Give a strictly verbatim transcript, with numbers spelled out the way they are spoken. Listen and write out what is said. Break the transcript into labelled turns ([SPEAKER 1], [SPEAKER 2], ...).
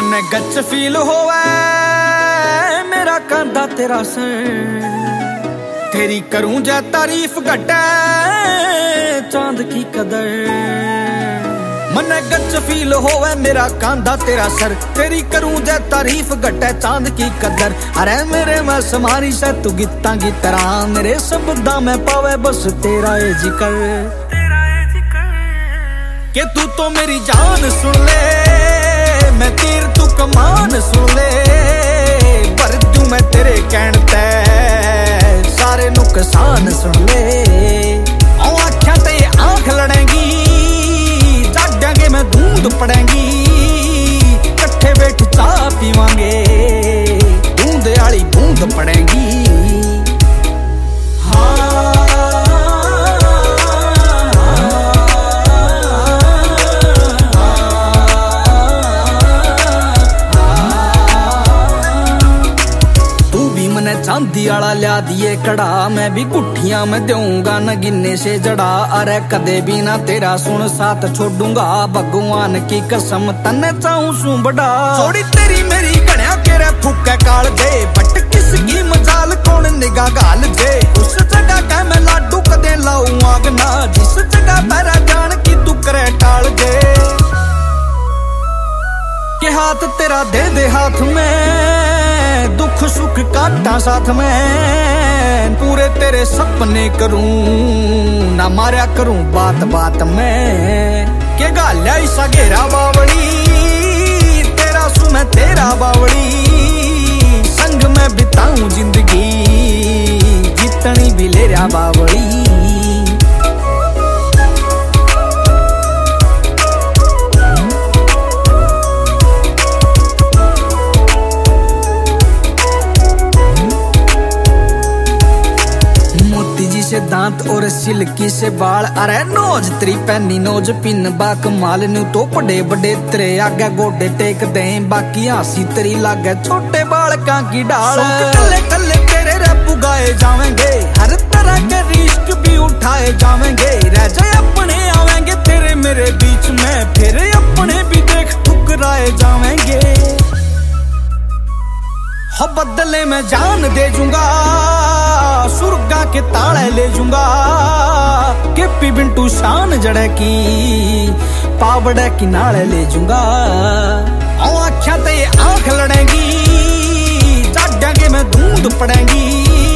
[SPEAKER 1] मन्ने गच फील होवे मेरा कांधा तेरा सर, तेरी करूं जै तारीफ घटे चांद की कदर। मन्ने गच फील होवे मेरा कांधा तेरा सर, तेरी करूं जै तारीफ घटे चांद की कदर। अरे मेरे मैं समारी से तू गीता की तरह, मेरे शब्दा में पावे बस तेरा ए जिक्र, के तू तो मेरी जान सुन ले, मैं तीर तू कमान सुन ले। पर तू मैं तेरे कहण ते सारे नुकसान सुन ले। औ आँखां ते आँख लड़ेंगी, जाड्यागे मैं दूध पड़ेंगी, कट्ठे बैठ चाह पीवांगे, बूंद आली बूंद पड़ेंगी। चांदी आला लिया दिए कड़ा, मैं भी गुठियां में दूंगा न गिनने से जड़ा। अरे कदे भी ना तेरा सुन साथ छोड़ूंगा, भगवान की कसम तन्ने चाहूं सू बड़ा। थोड़ी तेरी मेरी गणिया के रे फूके काल दे, बट किसकी मजाल कौन निगाह गाल दे। उस जगह का मैं लाडू कदे लाऊं आग ना, जिस जगह मेरा जान की तू करे टाल दे। के हाथ तेरा दे दे हाथ में, दुख सुख काटा साथ में, पूरे तेरे सपने करूं ना मारा करूं बात बात में। के गाल्या ईसा घेरा बावड़ी तेरा सु मैं तेरा बावड़ी, संग में बिताऊं जिंदगी जितनी भी ले रहा बावड़ी। से दांत और सिल्की से बाल, अरे नोज तेरी पैनी नोज पिन बाक माल न्यू तो बड़े बड़े तेरे आगे गोडे टेक दे, बाकी हासी तेरी लागे छोटे बालकां की डाल। कल्ले कल्ले तेरे रे पुगाए जावेंगे, हर तरह के रिस्क भी उठाए जावेंगे। रह जाए अपने आवेंगे तेरे मेरे बीच में, फिर अपने भी देख ठुकराए जावेंगे। हो बदले में जान दे जूंगा, सुरगा के ताले ले जूंगा, के पी बिंटू शान जड़े की पावड़े की नाले ले जूंगा। आँखां ते आँख लड़ेंगी, जाड्यागे मैं दूध पड़ेंगी,